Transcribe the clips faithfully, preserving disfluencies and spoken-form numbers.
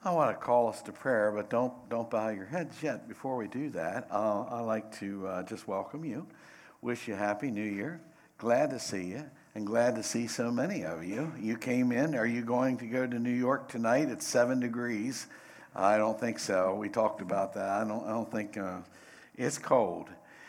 I want to call us to prayer, but don't don't bow your heads yet. Before we do that, uh, I'd like to uh, just welcome you, wish you a happy New Year. Glad to see you, and glad to see so many of you. You came in. Are you going to go to New York tonight? It's seven degrees. I don't think so. We talked about that. I don't. I don't think uh, it's cold.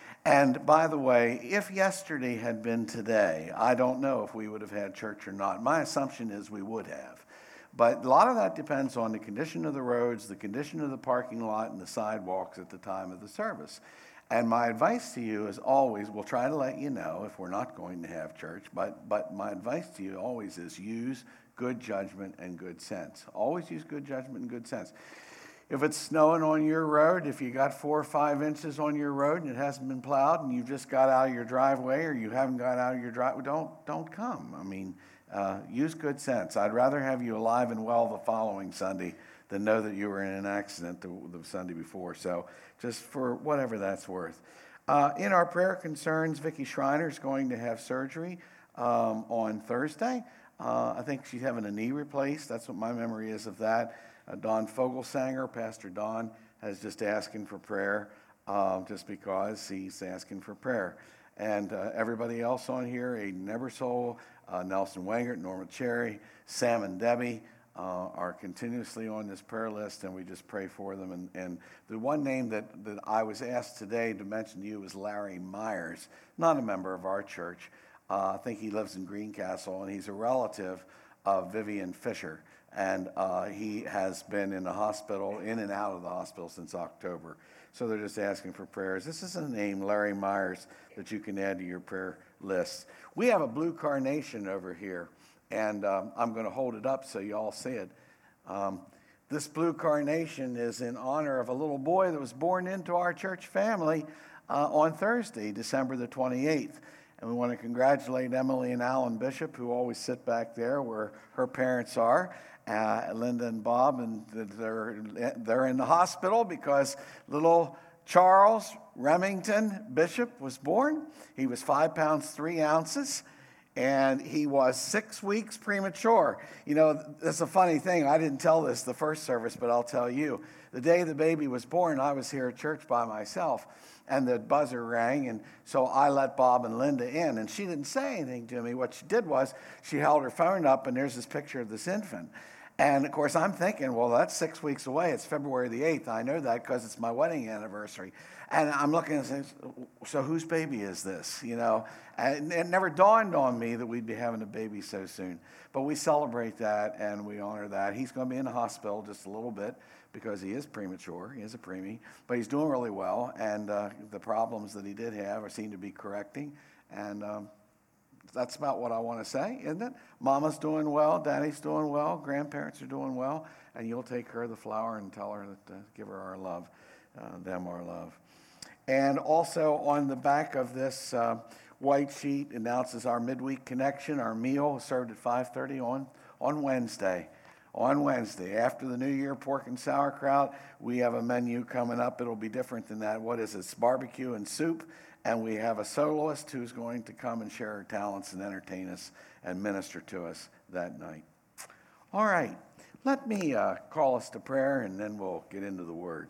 And by the way, if yesterday had been today, I don't know if we would have had church or not. My assumption is we would have. But a lot of that depends on the condition of the roads, the condition of the parking lot, and the sidewalks at the time of the service. And my advice to you is always, we'll try to let you know if we're not going to have church, but, but my advice to you always is use good judgment and good sense. Always use good judgment and good sense. If it's snowing on your road, if you got four or five inches on your road and it hasn't been plowed and you just got out of your driveway or you haven't got out of your driveway, don't, don't come. I mean, Uh, use good sense. I'd rather have you alive and well the following Sunday than know that you were in an accident the, the Sunday before. So just for whatever that's worth. Uh, in our prayer concerns, Vicki Schreiner is going to have surgery um, on Thursday. Uh, I think she's having a knee replaced. That's what my memory is of that. Uh, Don Fogelsanger, Pastor Don, has just asking for prayer uh, just because he's asking for prayer. And uh, everybody else on here, Aiden Ebersole, uh, Nelson Wangert, Norma Cherry, Sam and Debbie uh, are continuously on this prayer list, and we just pray for them. And, and the one name that, that I was asked today to mention to you is Larry Myers, not a member of our church. Uh, I think he lives in Greencastle, and he's a relative of Vivian Fisher. And uh, he has been in the hospital, in and out of the hospital since October. So they're just asking for prayers. This is a name, Larry Myers, that you can add to your prayer list. We have a blue carnation over here, and um, I'm going to hold it up so you all see it. Um, this blue carnation is in honor of a little boy that was born into our church family uh, on Thursday, December the twenty-eighth. And we want to congratulate Emily and Alan Bishop, who always sit back there where her parents are. Uh, Linda and Bob, and they're they're in the hospital because little Charles Remington Bishop was born. He was five pounds three ounces, and he was six weeks premature. You know, that's a funny thing. I didn't tell this the first service, but I'll tell you. The day the baby was born, I was here at church by myself, and the buzzer rang, and so I let Bob and Linda in, and she didn't say anything to me. What she did was she held her phone up, and there's this picture of this infant. And, of course, I'm thinking, well, that's six weeks away. It's February the eighth. I know that because it's my wedding anniversary. And I'm looking and saying, so whose baby is this? You know, and it never dawned on me that we'd be having a baby so soon. But we celebrate that and we honor that. He's going to be in the hospital just a little bit because he is premature. He is a preemie. But he's doing really well. And uh, the problems that he did have are seem to be correcting. And um, that's about what I want to say, isn't it? Mama's doing well, Daddy's doing well, grandparents are doing well, and you'll take her the flower and tell her that uh, give her our love, uh, them our love. And also on the back of this uh, white sheet announces our midweek connection. Our meal is served at five thirty on, on Wednesday. On Wednesday, after the New Year pork and sauerkraut, we have a menu coming up. It'll be different than that. What is it? It's barbecue and soup. And we have a soloist who's going to come and share her talents and entertain us and minister to us that night. All right, let me uh, call us to prayer, and then we'll get into the Word.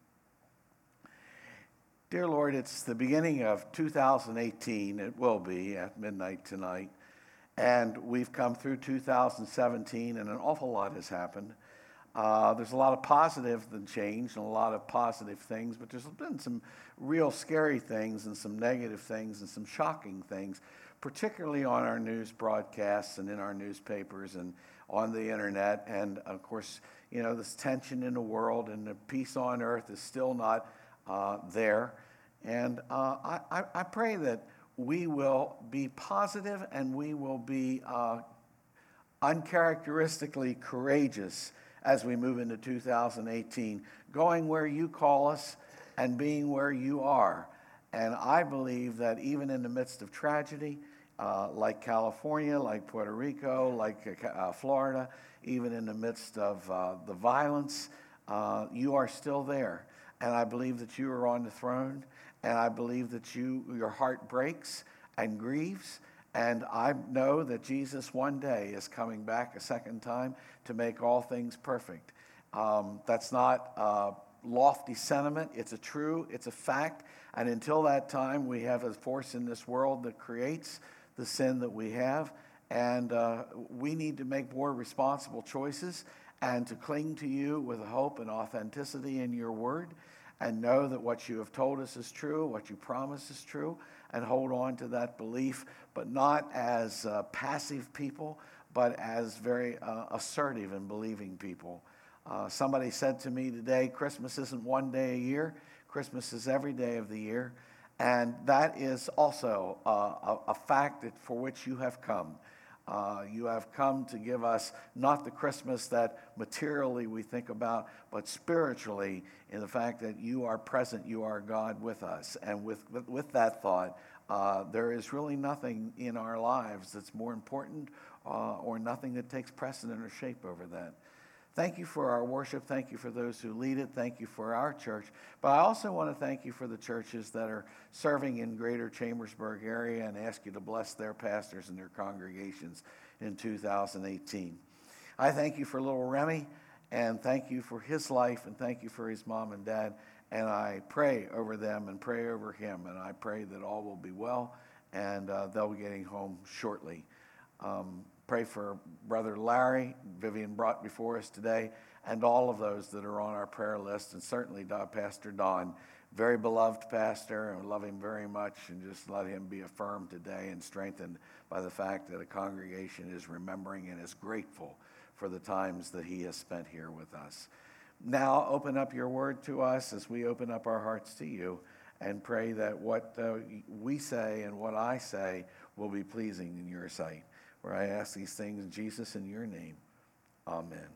Dear Lord, it's the beginning of two thousand eighteen. It will be at midnight tonight. And we've come through two thousand seventeen, and an awful lot has happened. Uh, there's a lot of positive than change and a lot of positive things, but there's been some real scary things and some negative things and some shocking things, particularly on our news broadcasts and in our newspapers and on the internet. And of course, you know, this tension in the world and the peace on earth is still not uh, there. And uh, I, I pray that we will be positive and we will be uh, uncharacteristically courageous as we move into two thousand eighteen, going where you call us and being where you are. And I believe that even in the midst of tragedy, uh, like California, like Puerto Rico, like uh, Florida, even in the midst of uh, the violence, uh, you are still there. And I believe that you are on the throne, and I believe that you your heart breaks and grieves. And I know that Jesus one day is coming back a second time to make all things perfect. Um, that's not uh, lofty sentiment. It's a true, it's a fact. And until that time, we have a force in this world that creates the sin that we have. And uh, we need to make more responsible choices and to cling to you with hope and authenticity in your word, and know that what you have told us is true, what you promise is true, and hold on to that belief, but not as uh, passive people, but as very uh, assertive and believing people. Uh, somebody said to me today, Christmas isn't one day a year, Christmas is every day of the year, and that is also uh, a, a fact that for which you have come. Uh, you have come to give us not the Christmas that materially we think about, but spiritually in the fact that you are present, you are God with us. And with, with, with that thought, uh, there is really nothing in our lives that's more important uh, or nothing that takes precedent or shape over that. Thank you for our worship. Thank you for those who lead it. Thank you for our church. But I also want to thank you for the churches that are serving in greater Chambersburg area and ask you to bless their pastors and their congregations in two thousand eighteen. I thank you for little Remy, and thank you for his life, and thank you for his mom and dad. And I pray over them and pray over him, and I pray that all will be well, and uh, they'll be getting home shortly. Um, Pray for Brother Larry, Vivian brought before us today, and all of those that are on our prayer list, and certainly Pastor Don, very beloved pastor, and we love him very much, and just let him be affirmed today and strengthened by the fact that a congregation is remembering and is grateful for the times that he has spent here with us. Now open up your word to us as we open up our hearts to you, and pray that what uh, we say and what I say will be pleasing in your sight. Where I ask these things, Jesus, in your name. Amen.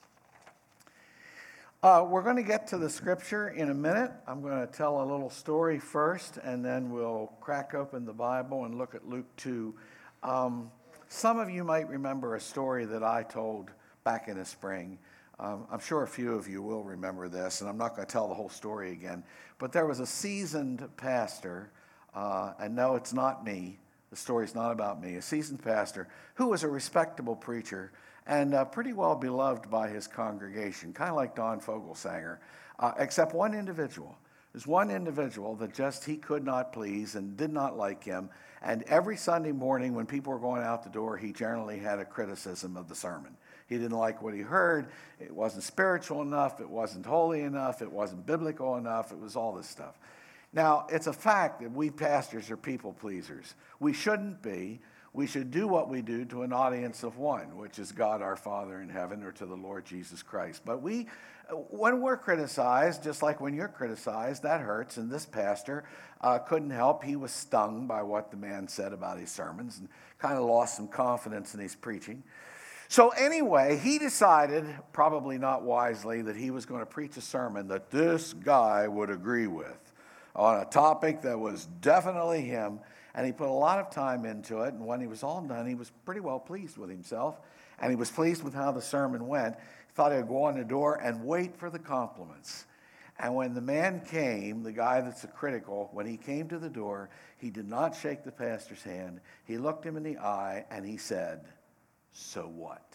Uh, we're going to get to the scripture in a minute. I'm going to tell a little story first, and then we'll crack open the Bible and look at Luke two. Um, some of you might remember a story that I told back in the spring. Um, I'm sure a few of you will remember this, and I'm not going to tell the whole story again. But there was a seasoned pastor, uh, and no, it's not me. The story's not about me. A seasoned pastor who was a respectable preacher and uh, pretty well beloved by his congregation, kind of like Don Fogelsanger, uh, except one individual. There's one individual that just he could not please and did not like him. And every Sunday morning when people were going out the door, he generally had a criticism of the sermon. He didn't like what he heard. It wasn't spiritual enough. It wasn't holy enough. It wasn't biblical enough. It was all this stuff. Now, it's a fact that we pastors are people pleasers. We shouldn't be. We should do what we do to an audience of one, which is God our Father in heaven, or to the Lord Jesus Christ. But we, when we're criticized, just like when you're criticized, that hurts. And this pastor uh, couldn't help. He was stung by what the man said about his sermons and kind of lost some confidence in his preaching. So anyway, he decided, probably not wisely, that he was going to preach a sermon that this guy would agree with, on a topic that was definitely him, and he put a lot of time into it, and when he was all done, he was pretty well pleased with himself, and he was pleased with how the sermon went. He thought he would go on the door and wait for the compliments. And when the man came, the guy that's a critical, when he came to the door, he did not shake the pastor's hand. He looked him in the eye, and he said, "So what?"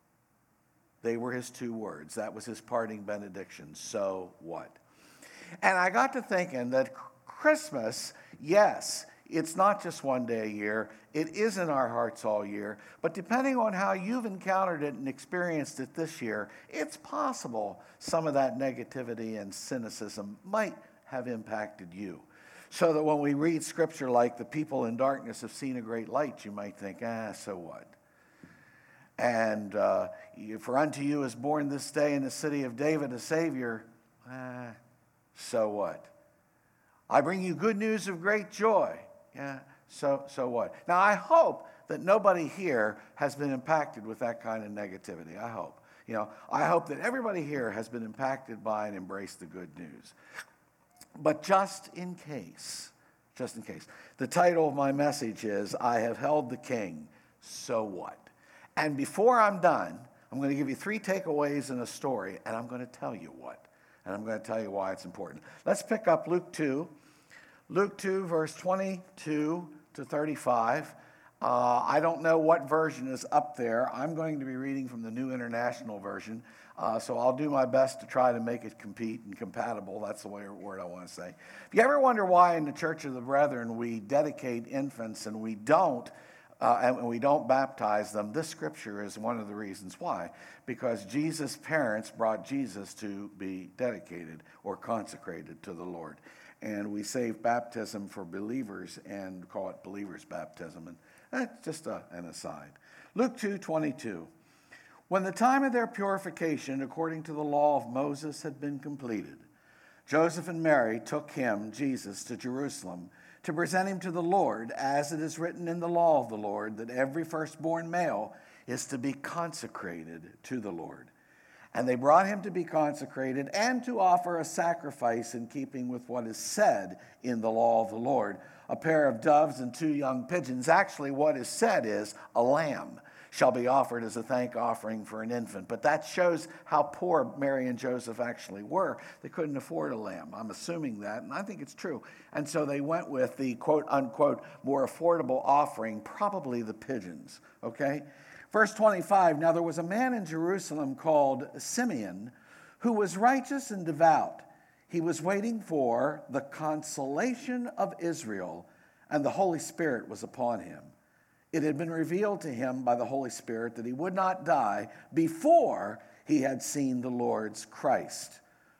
They were his two words. That was his parting benediction, "So what?" And I got to thinking that Christmas, yes, it's not just one day a year. It is in our hearts all year. But depending on how you've encountered it and experienced it this year, it's possible some of that negativity and cynicism might have impacted you. So that when we read scripture like the people in darkness have seen a great light, you might think, ah, so what? And uh, for unto you is born this day in the city of David a Savior, ah, so what? I bring you good news of great joy. Yeah, so so what? Now, I hope that nobody here has been impacted with that kind of negativity. I hope. You know, I hope that everybody here has been impacted by and embraced the good news. But just in case, just in case, the title of my message is, I have held the king, so what? And before I'm done, I'm going to give you three takeaways in a story, and I'm going to tell you what. And I'm going to tell you why it's important. Let's pick up Luke two. Luke two, verse twenty-two to thirty-five. Uh, I don't know what version is up there. I'm going to be reading from the New International Version. Uh, so I'll do my best to try to make it compete and compatible. That's the way, word I want to say. If you ever wonder why in the Church of the Brethren we dedicate infants and we don't, uh, and we don't baptize them, this scripture is one of the reasons why. Because Jesus' parents brought Jesus to be dedicated or consecrated to the Lord. And we save baptism for believers and call it believers' baptism. And that's just a, an aside. Luke two twenty-two. When the time of their purification, according to the law of Moses, had been completed, Joseph and Mary took him, Jesus, to Jerusalem to present him to the Lord, as it is written in the law of the Lord, that every firstborn male is to be consecrated to the Lord. And they brought him to be consecrated and to offer a sacrifice in keeping with what is said in the law of the Lord, a pair of doves and two young pigeons. Actually, what is said is a lamb shall be offered as a thank offering for an infant. But that shows how poor Mary and Joseph actually were. They couldn't afford a lamb. I'm assuming that, and I think it's true. And so they went with the quote-unquote more affordable offering, probably the pigeons, okay? Verse twenty-five, now there was a man in Jerusalem called Simeon who was righteous and devout. He was waiting for the consolation of Israel, and the Holy Spirit was upon him. It had been revealed to him by the Holy Spirit that he would not die before he had seen the Lord's Christ.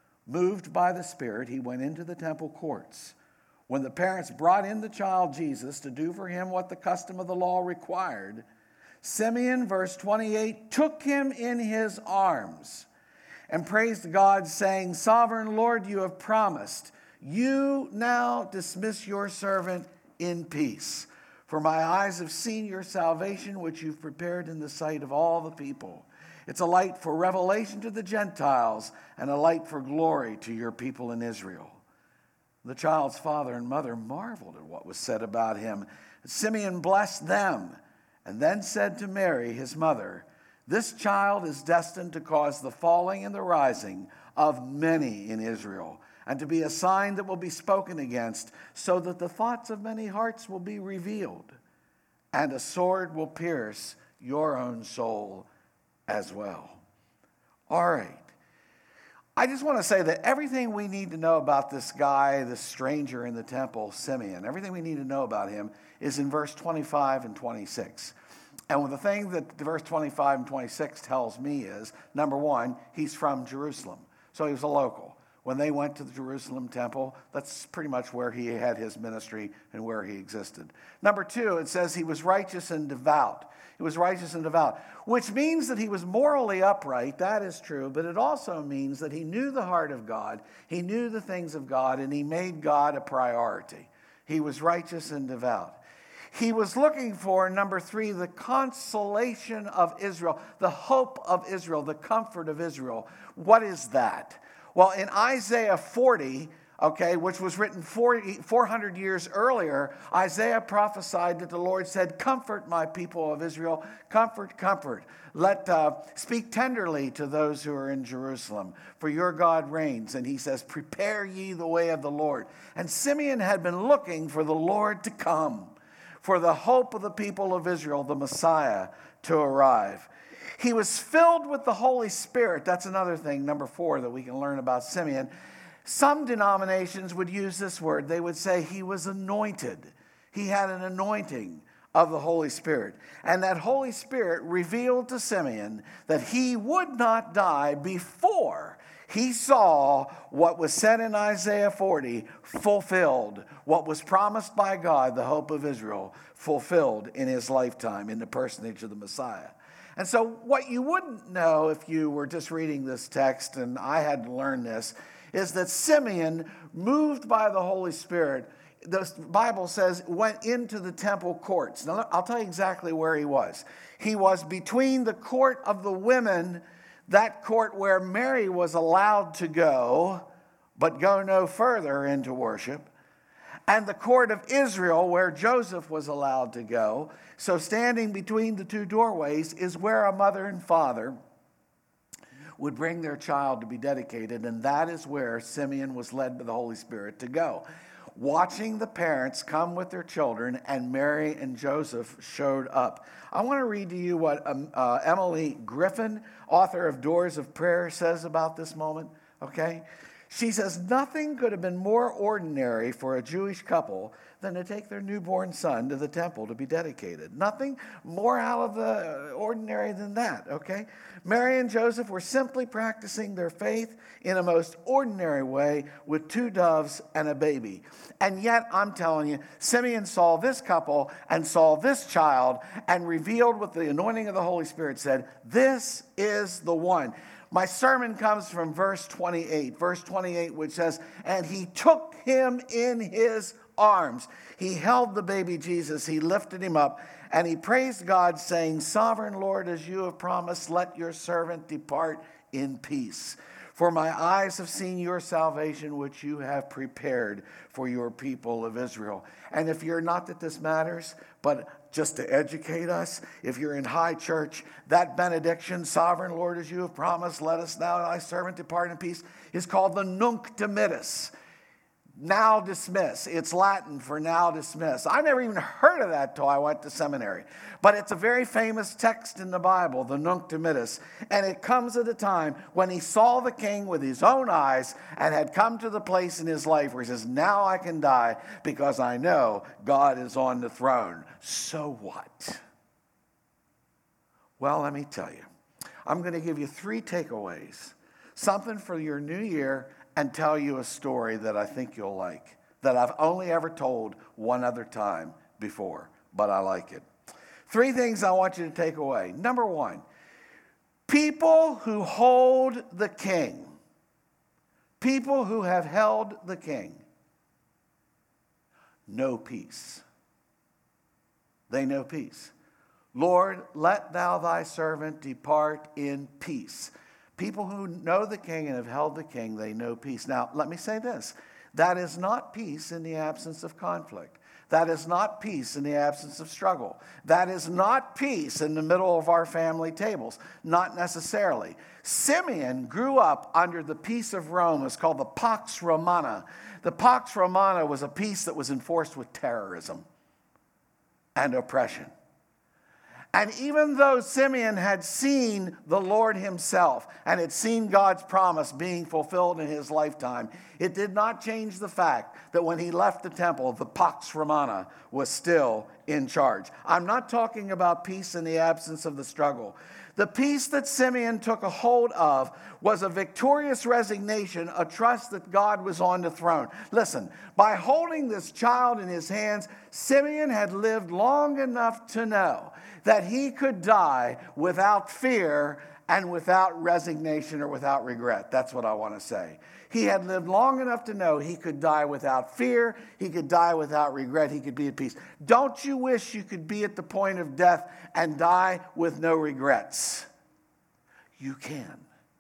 Moved by the Spirit, he went into the temple courts. When the parents brought in the child Jesus to do for him what the custom of the law required, Simeon, verse twenty-eight, took him in his arms and praised God, saying, Sovereign Lord, you have promised. You now dismiss your servant in peace. For my eyes have seen your salvation, which you've prepared in the sight of all the people. It's a light for revelation to the Gentiles and a light for glory to your people in Israel. The child's father and mother marveled at what was said about him. Simeon blessed them and then said to Mary, his mother, this child is destined to cause the falling and the rising of many in Israel, and to be a sign that will be spoken against, so that the thoughts of many hearts will be revealed, and a sword will pierce your own soul as well. All right. I just want to say that everything we need to know about this guy, this stranger in the temple, Simeon, everything we need to know about him is in verse twenty-five and twenty-six. And the thing that verse twenty-five and twenty-six tells me is, number one, he's from Jerusalem. So he was a local. When they went to the Jerusalem temple, that's pretty much where he had his ministry and where he existed. Number two, it says he was righteous and devout. He was righteous and devout, which means that he was morally upright. That is true. But it also means that he knew the heart of God. He knew the things of God, and he made God a priority. He was righteous and devout. He was looking for, number three, the consolation of Israel, the hope of Israel, the comfort of Israel. What is that? Well, in Isaiah forty, okay, which was written forty, four hundred years earlier, Isaiah prophesied that the Lord said, comfort my people of Israel, comfort, comfort. Let uh, speak tenderly to those who are in Jerusalem, for your God reigns. And he says, prepare ye the way of the Lord. And Simeon had been looking for the Lord to come, for the hope of the people of Israel, the Messiah, to arrive. He was filled with the Holy Spirit. That's another thing, number four, that we can learn about Simeon. Some denominations would use this word. They would say he was anointed. He had an anointing of the Holy Spirit. And that Holy Spirit revealed to Simeon that he would not die before he saw what was said in Isaiah forty fulfilled, what was promised by God, the hope of Israel, fulfilled in his lifetime in the personage of the Messiah. And so what you wouldn't know if you were just reading this text, and I had to learn this, is that Simeon, moved by the Holy Spirit, the Bible says, went into the temple courts. Now, I'll tell you exactly where he was. He was between the court of the women, that court where Mary was allowed to go, but go no further into worship, and the court of Israel, where Joseph was allowed to go. So standing between the two doorways is where a mother and father would bring their child to be dedicated, and that is where Simeon was led by the Holy Spirit to go. watching the parents come with their children, and Mary and Joseph showed up. I want to read to you what um, uh, Emily Griffin, author of Doors of Prayer, says about this moment, okay? She says, nothing could have been more ordinary for a Jewish couple than to take their newborn son to the temple to be dedicated. Nothing more out of the ordinary than that, okay? Mary and Joseph were simply practicing their faith in a most ordinary way with two doves and a baby. And yet, I'm telling you, Simeon saw this couple and saw this child and revealed with the anointing of the Holy Spirit said, this is the one. My sermon comes from verse twenty-eight, verse twenty-eight, which says, and he took him in his arms. He held the baby Jesus, he lifted him up, and he praised God, saying, Sovereign Lord, as you have promised, let your servant depart in peace. For my eyes have seen your salvation, which you have prepared for your people of Israel. And if you're, not that this matters, but just to educate us, if you're in high church, that benediction, Sovereign Lord, as you have promised, let us now, thy servant, depart in peace, is called the Nunc Dimittis. Now dismiss. It's Latin for now dismiss. I never even heard of that till I went to seminary. But it's a very famous text in the Bible, the Nunc Dimittis. And it comes at a time when he saw the king with his own eyes and had come to the place in his life where he says, now I can die because I know God is on the throne. So what? Well, let me tell you. I'm going to give you three takeaways. Something for your new year, and tell you a story that I think you'll like, that I've only ever told one other time before, but I like it. Three things I want you to take away. Number one, people who hold the king, people who have held the king, know peace. They know peace. Lord, let thou thy servant depart in peace. People who know the king and have held the king, they know peace. Now, let me say this. That is not peace in the absence of conflict. That is not peace in the absence of struggle. That is not peace in the middle of our family tables. Not necessarily. Simeon grew up under the peace of Rome. It's called the Pax Romana. The Pax Romana was a peace that was enforced with terrorism and oppression. And even though Simeon had seen the Lord himself and had seen God's promise being fulfilled in his lifetime, it did not change the fact that when he left the temple, the Pax Romana was still in charge. I'm not talking about peace in the absence of the struggle. The peace that Simeon took a hold of was a victorious resignation, a trust that God was on the throne. Listen, by holding this child in his hands, Simeon had lived long enough to know that he could die without fear and without resignation or without regret. That's what I want to say. He had lived long enough to know he could die without fear, he could die without regret, he could be at peace. Don't you wish you could be at the point of death and die with no regrets? You can.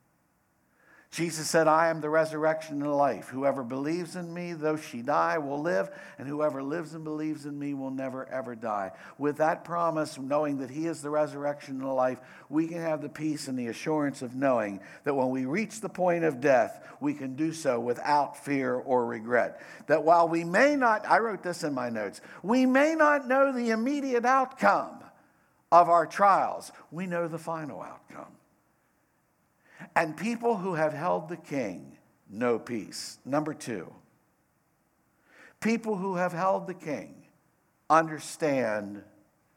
Jesus said, I am the resurrection and the life. Whoever believes in me, though she die, will live, and whoever lives and believes in me will never, ever die. With that promise, knowing that he is the resurrection and the life, we can have the peace and the assurance of knowing that when we reach the point of death, we can do so without fear or regret. That while we may not, I wrote this in my notes, we may not know the immediate outcome of our trials, we know the final outcome. And people who have held the king know peace. Number two, people who have held the king understand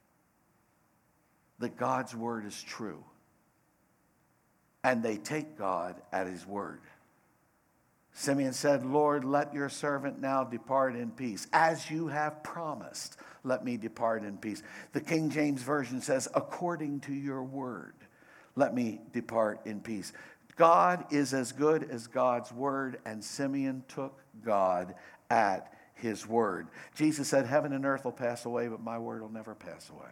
that God's word is true. And they take God at his word. Simeon said, Lord, let your servant now depart in peace. As you have promised, let me depart in peace. The King James Version says, according to your word, let me depart in peace. God is as good as God's word, and Simeon took God at his word. Jesus said, heaven and earth will pass away, but my word will never pass away.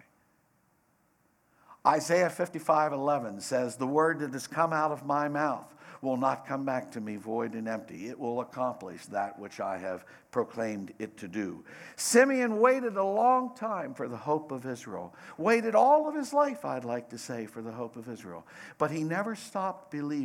Isaiah fifty-five eleven says, the word that has come out of my mouth will not come back to me void and empty. It will accomplish that which I have proclaimed it to do. Simeon waited a long time for the hope of Israel. Waited all of his life, I'd like to say, for the hope of Israel. But he never stopped believing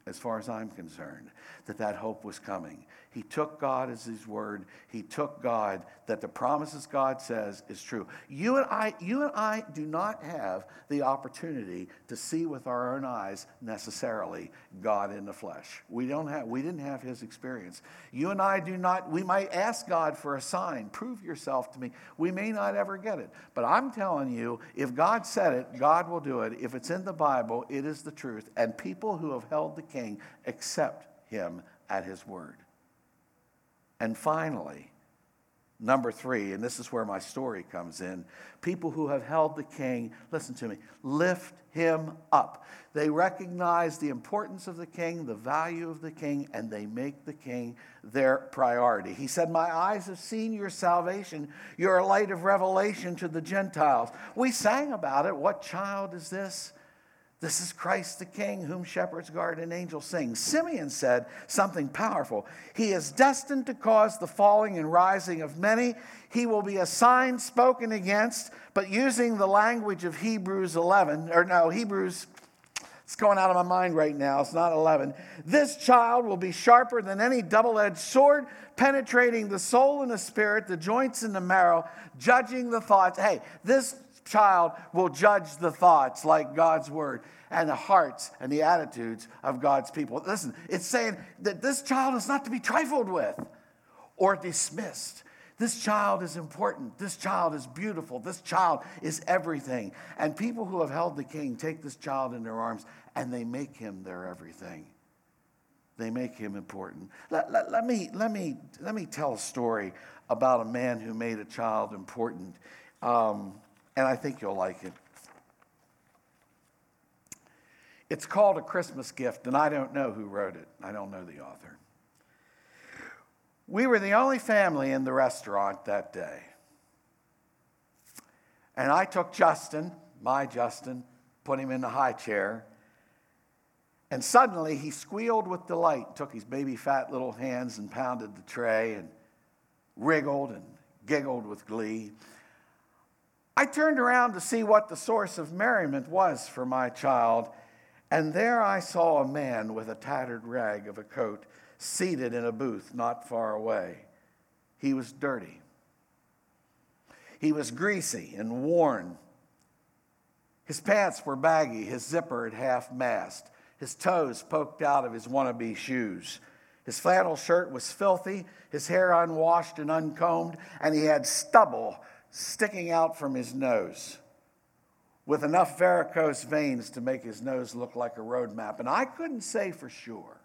as far as I'm concerned, that that hope was coming. He took God as his word. He took God, that the promises God says is true. You and I, you and I do not have the opportunity to see with our own eyes necessarily God in the flesh. We don't have, we didn't have his experience. You and I do not, we might ask God for a sign, prove yourself to me. We may not ever get it. But I'm telling you, if God said it, God will do it. If it's in the Bible, it is the truth. And people who have held the king accept him at his word. And finally, number three, and this is where my story comes in, people who have held the king, listen to me, lift him up. They recognize the importance of the king, the value of the king, and they make the king their priority. He said, my eyes have seen your salvation. You're a light of revelation to the Gentiles. We sang about it. What child is this? This is Christ the King, whom shepherds guard and angels sing. Simeon said something powerful. He is destined to cause the falling and rising of many. He will be a sign spoken against, but using the language of Hebrews eleven, or no, Hebrews, it's going out of my mind right now, it's not eleven. This child will be sharper than any double-edged sword, penetrating the soul and the spirit, the joints and the marrow, judging the thoughts. Hey, this child will judge the thoughts like God's word and the hearts and the attitudes of God's people. Listen, it's saying that this child is not to be trifled with or dismissed. This child is important. This child is beautiful. This child is everything. And people who have held the king take this child in their arms and they make him their everything. They make him important. Let, let, let me, let, me, let me tell a story about a man who made a child important. Um, And I think you'll like it. It's called A Christmas Gift, and I don't know who wrote it. I don't know the author. We were the only family in the restaurant that day. And I took Justin, my Justin, put him in the high chair. And suddenly he squealed with delight, took his baby fat little hands and pounded the tray and wriggled and giggled with glee. I turned around to see what the source of merriment was for my child, and there I saw a man with a tattered rag of a coat seated in a booth not far away. He was dirty. He was greasy and worn. His pants were baggy, his zipper at half-mast, his toes poked out of his wannabe shoes. His flannel shirt was filthy, his hair unwashed and uncombed, and he had stubble sticking out from his nose with enough varicose veins to make his nose look like a road map. And I couldn't say for sure,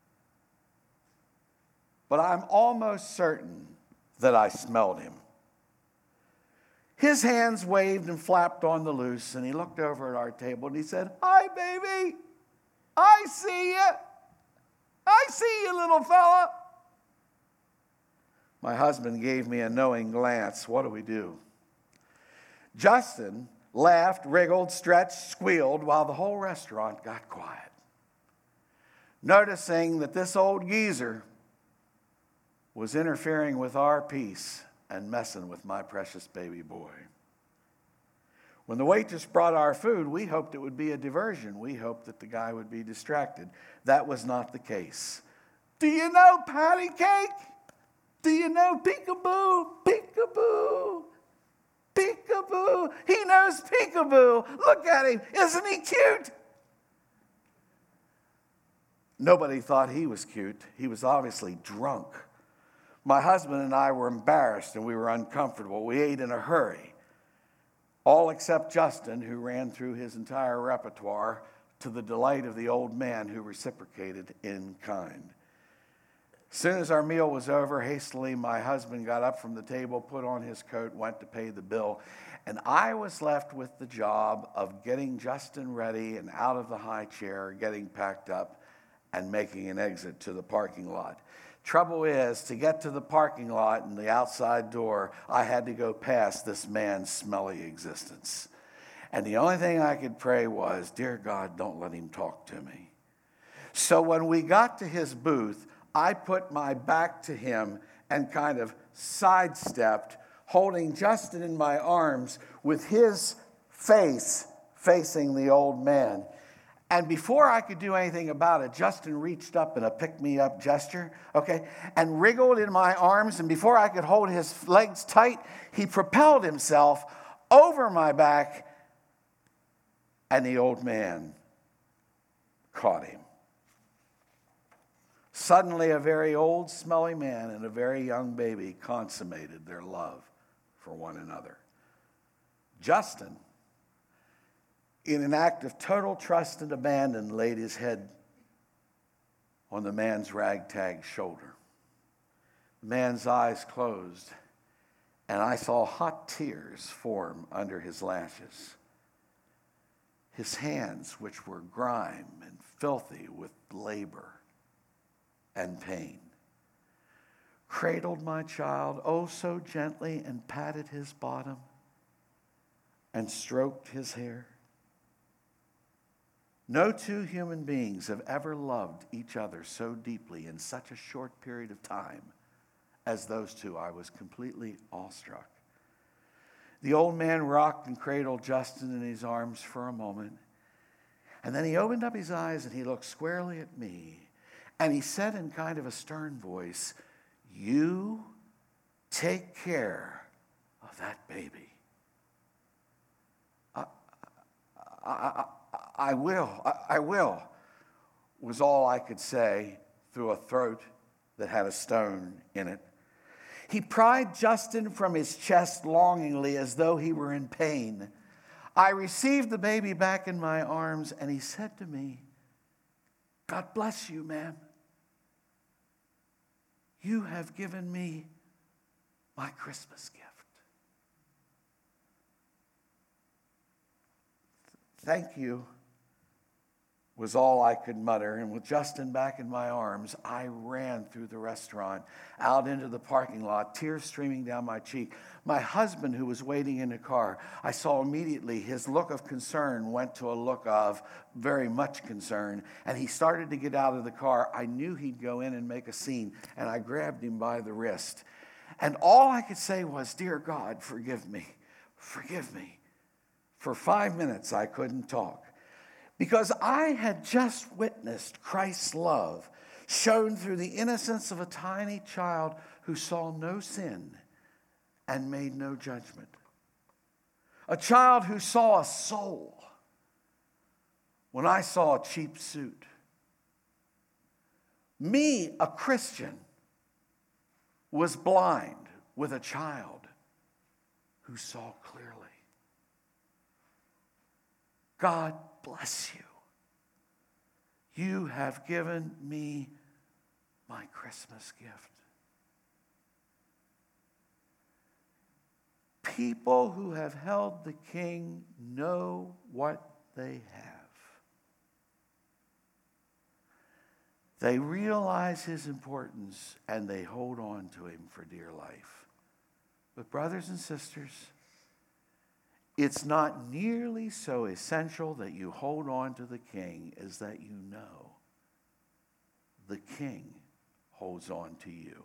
but I'm almost certain that I smelled him. His hands waved and flapped on the loose, and he looked over at our table and he said, "Hi, baby. I see you. I see you, little fella." My husband gave me a knowing glance. What do we do? Justin laughed, wriggled, stretched, squealed, while the whole restaurant got quiet. Noticing that this old geezer was interfering with our peace and messing with my precious baby boy. When the waitress brought our food, we hoped it would be a diversion. We hoped that the guy would be distracted. That was not the case. Do you know patty cake? Do you know peekaboo? Peekaboo. Peekaboo. He knows peekaboo. Look at him. Isn't he cute? Nobody thought he was cute. He was obviously drunk. My husband and I were embarrassed and we were uncomfortable. We ate in a hurry. All except Justin, who ran through his entire repertoire to the delight of the old man who reciprocated in kind. As soon as our meal was over, hastily my husband got up from the table, put on his coat, went to pay the bill, and I was left with the job of getting Justin ready and out of the high chair, getting packed up, and making an exit to the parking lot. Trouble is, to get to the parking lot and the outside door, I had to go past this man's smelly existence. And the only thing I could pray was, "Dear God, don't let him talk to me." So when we got to his booth, I put my back to him and kind of sidestepped, holding Justin in my arms with his face facing the old man. And before I could do anything about it, Justin reached up in a pick-me-up gesture, okay, and wriggled in my arms. And before I could hold his legs tight, he propelled himself over my back, and the old man caught him. Suddenly, a very old, smelly man and a very young baby consummated their love for one another. Justin, in an act of total trust and abandon, laid his head on the man's ragtag shoulder. The man's eyes closed, and I saw hot tears form under his lashes. His hands, which were grime and filthy with labor and pain, cradled my child oh so gently and patted his bottom and stroked his hair. No two human beings have ever loved each other so deeply in such a short period of time as those two. I was completely awestruck. The old man rocked and cradled Justin in his arms for a moment, and then he opened up his eyes and he looked squarely at me, and he said in kind of a stern voice, "You take care of that baby." I, I, I, I will, I, I will, was all I could say through a throat that had a stone in it. He pried Justin from his chest longingly as though he were in pain. I received the baby back in my arms, and he said to me, "God bless you, ma'am. You have given me my Christmas gift." Thank you was all I could mutter, and with Justin back in my arms, I ran through the restaurant, out into the parking lot, tears streaming down my cheek. My husband, who was waiting in the car, I saw immediately his look of concern went to a look of very much concern, and he started to get out of the car. I knew he'd go in and make a scene, and I grabbed him by the wrist. And all I could say was, "Dear God, forgive me, forgive me." For five minutes, I couldn't talk, because I had just witnessed Christ's love shown through the innocence of a tiny child who saw no sin and made no judgment. A child who saw a soul when I saw a cheap suit. Me, a Christian, was blind with a child who saw clearly. God bless you. You have given me my Christmas gift. People who have held the King know what they have. They realize his importance and they hold on to him for dear life. But brothers and sisters, it's not nearly so essential that you hold on to the King as that you know the King holds on to you.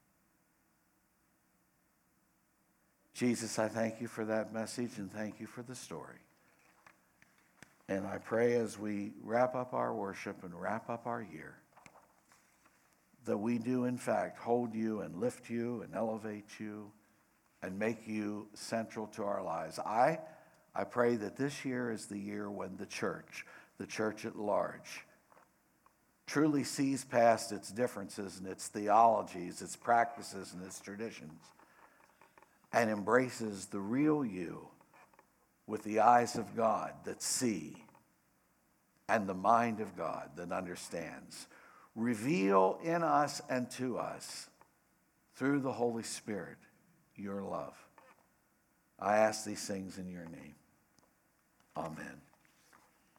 Jesus, I thank you for that message and thank you for the story. And I pray as we wrap up our worship and wrap up our year, that we do in fact hold you and lift you and elevate you and make you central to our lives. I, I pray that this year is the year when the church, the church at large, truly sees past its differences and its theologies, its practices and its traditions, and embraces the real you with the eyes of God that see and the mind of God that understands. Reveal in us and to us, through the Holy Spirit, your love. I ask these things in your name. Amen.